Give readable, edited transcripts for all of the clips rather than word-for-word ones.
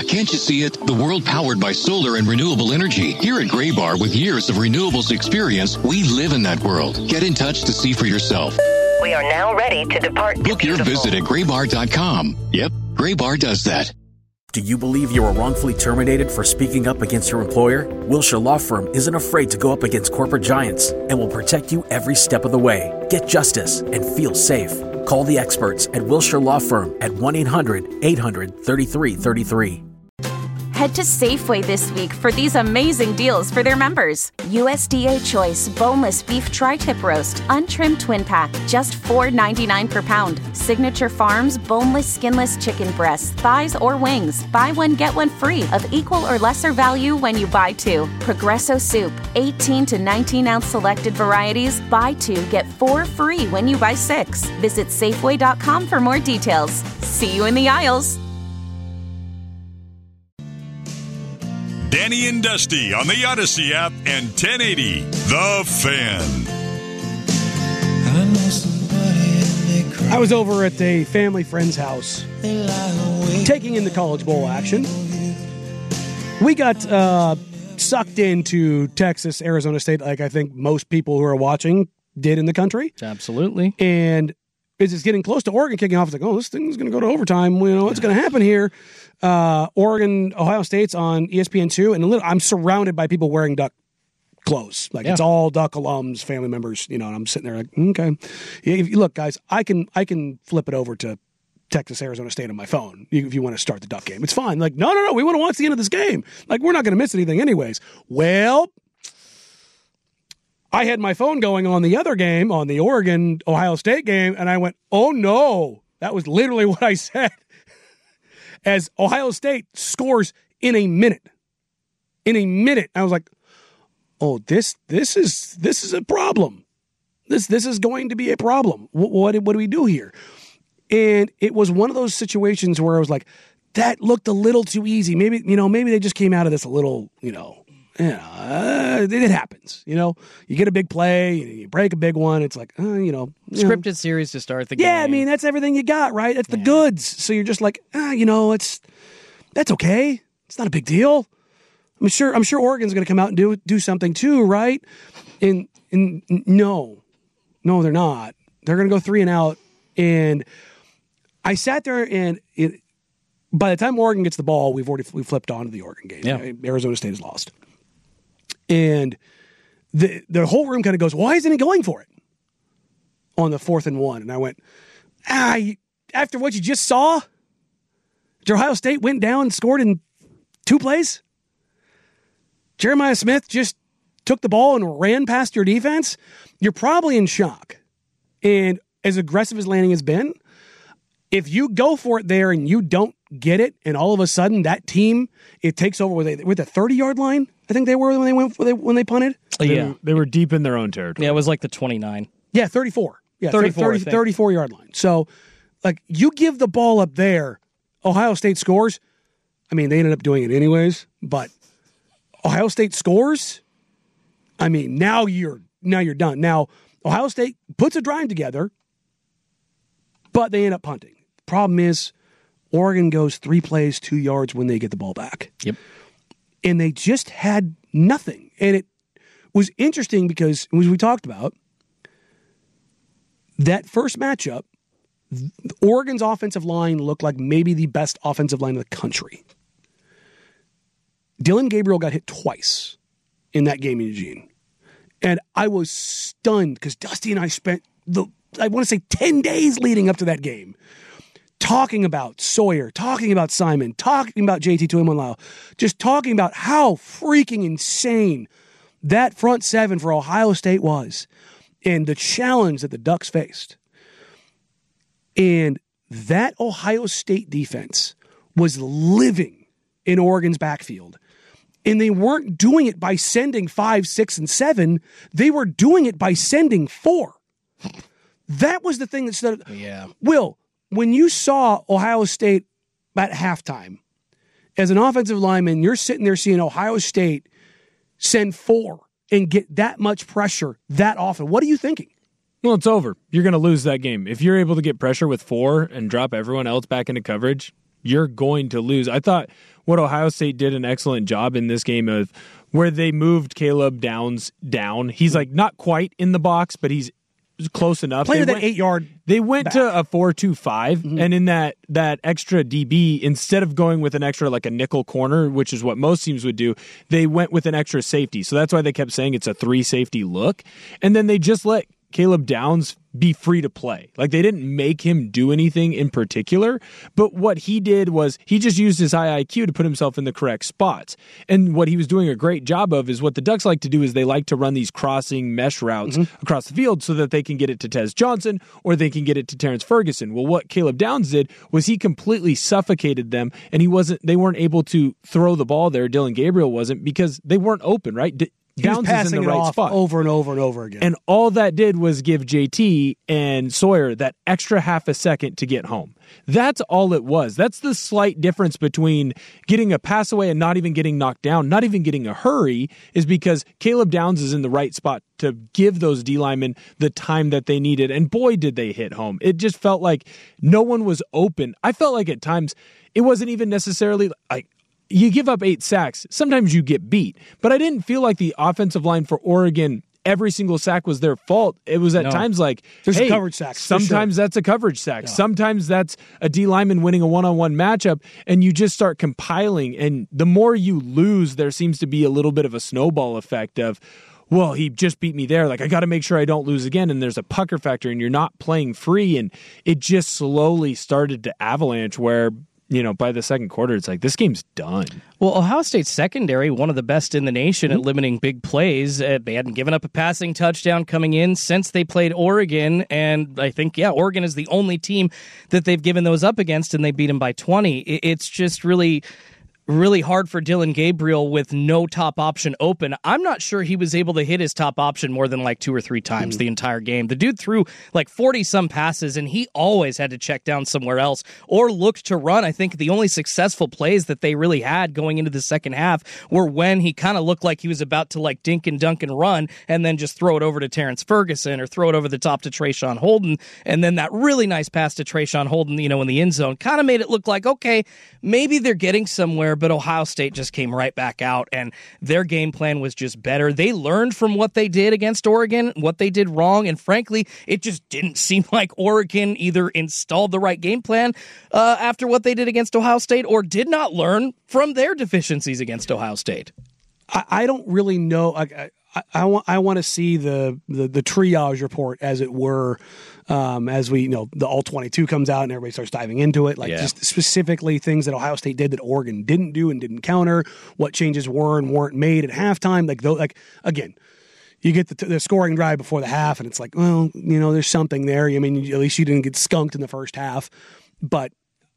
can't you see it? The world powered by solar and renewable energy. Here at Graybar, with years of renewables experience, we live in that world. Get in touch to see for yourself. We are now ready to depart. Book your visit at graybar.com. Yep, Graybar does that. Do you believe you were wrongfully terminated for speaking up against your employer? Wilshire Law Firm isn't afraid to go up against corporate giants and will protect you every step of the way. Get justice and feel safe. Call the experts at Wilshire Law Firm at 1-800-800-3333. Head to Safeway this week for these amazing deals for their members. USDA Choice Boneless Beef Tri-Tip Roast, untrimmed twin pack, just $4.99 per pound. Signature Farms Boneless Skinless Chicken Breasts, thighs or wings. Buy one, get one free of equal or lesser value when you buy two. Progresso Soup, 18 to 19-ounce selected varieties. Buy two, get four free when you buy six. Visit Safeway.com for more details. See you in the aisles. Danny and Dusty on the Odyssey app and 1080 The Fan. I was over at a family friend's house taking in the College Bowl action. We got sucked into Texas, Arizona State, like I think most people who are watching did in the country. Absolutely. And as it's getting close to Oregon kicking off, it's like, oh, this thing's going to go to overtime. You know, what's going to happen here? Oregon, Ohio State's on ESPN2, and I'm surrounded by people wearing Duck clothes. Like, it's all Duck alums, family members, you know, and I'm sitting there like, okay. Look, guys, I can flip it over to Texas, Arizona State on my phone if you want to start the Duck game. It's fine. Like, no, we want to watch the end of this game. Like, we're not going to miss anything anyways. Well, I had my phone going on the other game, on the Oregon-Ohio State game, and I went, oh, no. That was literally what I said. As Ohio State scores in a minute. In a minute. I was like, oh, this is a problem. This is going to be a problem. What do we do here? And it was one of those situations where I was like, that looked a little too easy. Maybe they just came out of this a little, it happens. You get a big play, you break a big one. It's like, scripted series to start the game. Yeah, I mean, that's everything you got, right? That's the goods. So you're just like, that's okay. It's not a big deal. I'm sure Oregon's going to come out and do something too, right? And no, they're not. They're going to go 3-and-out. And I sat there, and by the time Oregon gets the ball, we flipped on to the Oregon game. Yeah. Arizona State has lost. And the whole room kind of goes, why isn't he going for it on the 4th and 1? And I went, after what you just saw, Ohio State went down and scored in 2 plays. Jeremiah Smith just took the ball and ran past your defense. You're probably in shock. And as aggressive as Lanning has been, if you go for it there and you don't get it, and all of a sudden that team, it takes over with the 30-yard line. I think they were when they punted. Yeah, they were deep in their own territory. Yeah, it was like the 29. Yeah, 34. Yeah, 34-yard line. So, like, you give the ball up there, Ohio State scores. I mean, they ended up doing it anyways, but Ohio State scores. I mean, now you're done. Now, Ohio State puts a drive together, but they end up punting. Problem is, Oregon goes 3 plays, 2 yards when they get the ball back. Yep. And they just had nothing. And it was interesting because, as we talked about, that first matchup, Oregon's offensive line looked like maybe the best offensive line in the country. Dylan Gabriel got hit twice in that game in Eugene. And I was stunned because Dusty and I spent 10 days leading up to that game talking about Sawyer, talking about Simon, talking about JT Tuimoloau, just talking about how freaking insane that front seven for Ohio State was and the challenge that the Ducks faced. And that Ohio State defense was living in Oregon's backfield. And they weren't doing it by sending 5, 6, and 7. They were doing it by sending 4. That was the thing that stood. Yeah. Will, when you saw Ohio State at halftime, as an offensive lineman, you're sitting there seeing Ohio State send 4 and get that much pressure that often. What are you thinking? Well, it's over. You're going to lose that game. If you're able to get pressure with 4 and drop everyone else back into coverage, you're going to lose. I thought what Ohio State did an excellent job in this game of where they moved Caleb Downs down. He's like not quite in the box, but he's close enough. Played that 8-yard. They went back to a 4-2-5, and in that extra DB, instead of going with an extra like a nickel corner, which is what most teams would do, they went with an extra safety. So that's why they kept saying it's a 3-safety look. And then they just let Caleb Downs be free to play. Like they didn't make him do anything in particular, but what he did was he just used his high IQ to put himself in the correct spots. And what he was doing a great job of is what the Ducks like to do is they like to run these crossing mesh routes across the field so that they can get it to Tez Johnson or they can get it to Terrence Ferguson. Well, what Caleb Downs did was he completely suffocated them, and they weren't able to throw the ball there. Dylan Gabriel wasn't, because they weren't open, right? Downs is in the right spot over and over and over again. And all that did was give JT and Sawyer that extra half a second to get home. That's all it was. That's the slight difference between getting a pass away and not even getting knocked down, not even getting a hurry, is because Caleb Downs is in the right spot to give those D linemen the time that they needed. And boy, did they hit home. It just felt like no one was open. I felt like at times it wasn't even necessarily like, you give up 8 sacks, sometimes you get beat. But I didn't feel like the offensive line for Oregon, every single sack was their fault. It was at times like, there's a coverage sack. Sometimes that's a coverage sack. Yeah. Sometimes that's a D lineman winning a one-on-one matchup, and you just start compiling. And the more you lose, there seems to be a little bit of a snowball effect of, well, he just beat me there. Like, I got to make sure I don't lose again. And there's a pucker factor, and you're not playing free. And it just slowly started to avalanche where, by the second quarter, it's like, this game's done. Well, Ohio State's secondary, one of the best in the nation at limiting big plays. They hadn't given up a passing touchdown coming in since they played Oregon. And I think, Oregon is the only team that they've given those up against, and they beat them by 20. It's just really hard for Dylan Gabriel with no top option open. I'm not sure he was able to hit his top option more than like 2 or 3 times the entire game. The dude threw like 40-some passes, and he always had to check down somewhere else or look to run. I think the only successful plays that they really had going into the second half were when he kind of looked like he was about to like dink and dunk and run and then just throw it over to Terrence Ferguson or throw it over the top to Trayshawn Holden. And then that really nice pass to Trayshawn Holden, in the end zone kind of made it look like, okay, maybe they're getting somewhere. But Ohio State just came right back out, and their game plan was just better. They learned from what they did against Oregon, what they did wrong, and frankly, it just didn't seem like Oregon either installed the right game plan after what they did against Ohio State or did not learn from their deficiencies against Ohio State. I don't really know. I want to see the triage report, as it were, as we the all 22 comes out and everybody starts diving into it. Just specifically things that Ohio State did that Oregon didn't do and didn't counter. What changes were and weren't made at halftime. Again, you get the scoring drive before the half, and it's like, well, there's something there. I mean, at least you didn't get skunked in the first half. But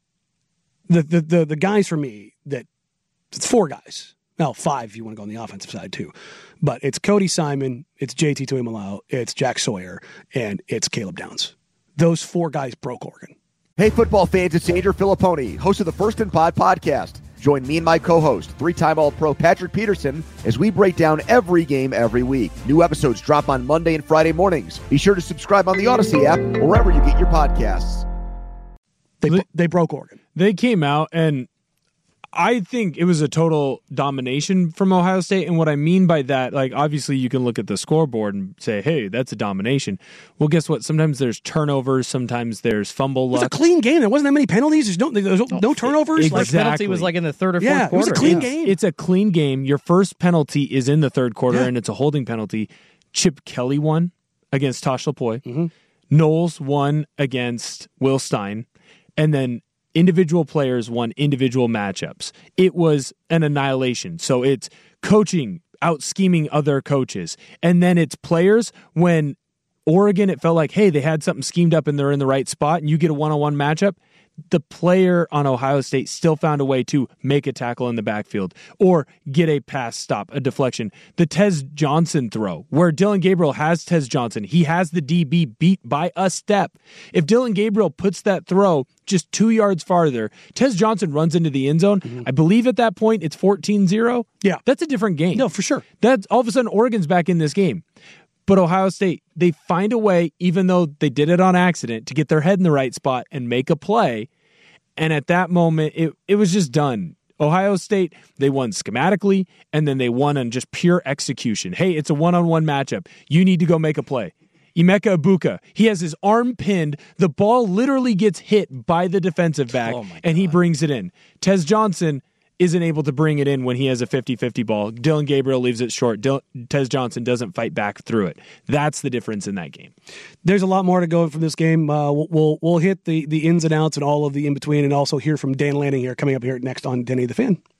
the guys for me it's 4 guys. Well, 5 if you want to go on the offensive side too. But it's Cody Simon, it's JT Tuimoloau, it's Jack Sawyer, and it's Caleb Downs. Those 4 guys broke Oregon. Hey, football fans, it's Andrew Filipponi, host of the First and Pod podcast. Join me and my co-host, 3-time All-Pro Patrick Peterson, as we break down every game every week. New episodes drop on Monday and Friday mornings. Be sure to subscribe on the Odyssey app or wherever you get your podcasts. They broke Oregon. They came out, and I think it was a total domination from Ohio State. And what I mean by that, obviously you can look at the scoreboard and say, hey, that's a domination. Well, guess what? Sometimes there's turnovers. Sometimes there's fumble luck. It was a clean game. There wasn't that many penalties. There's no turnovers. Exactly. The penalty was in the third or fourth quarter. It was a clean game. It's a clean game. Your first penalty is in the third quarter, and it's a holding penalty. Chip Kelly won against Tosh Lupoi. Knowles won against Will Stein. And then individual players won individual matchups. It was an annihilation. So it's coaching out scheming other coaches. And then it's players. When Oregon, it felt like, hey, they had something schemed up and they're in the right spot, and you get a one-on-one matchup. The player on Ohio State still found a way to make a tackle in the backfield or get a pass stop, a deflection. The Tez Johnson throw, where Dylan Gabriel has Tez Johnson. He has the DB beat by a step. If Dylan Gabriel puts that throw just 2 yards farther, Tez Johnson runs into the end zone. I believe at that point it's 14-0. Yeah. That's a different game. No, for sure. That's all of a sudden Oregon's back in this game. But Ohio State, they find a way, even though they did it on accident, to get their head in the right spot and make a play. And at that moment, it was just done. Ohio State, they won schematically, and then they won on just pure execution. Hey, it's a one-on-one matchup. You need to go make a play. Emeka Egbuka, he has his arm pinned. The ball literally gets hit by the defensive back, and he brings it in. Tez Johnson isn't able to bring it in when he has a 50-50 ball. Dillon Gabriel leaves it short. Tez Johnson doesn't fight back through it. That's the difference in that game. There's a lot more to go from this game. We'll hit the ins and outs and all of the in-between, and also hear from Dan Lanning here coming up here next on 1080 The Fan.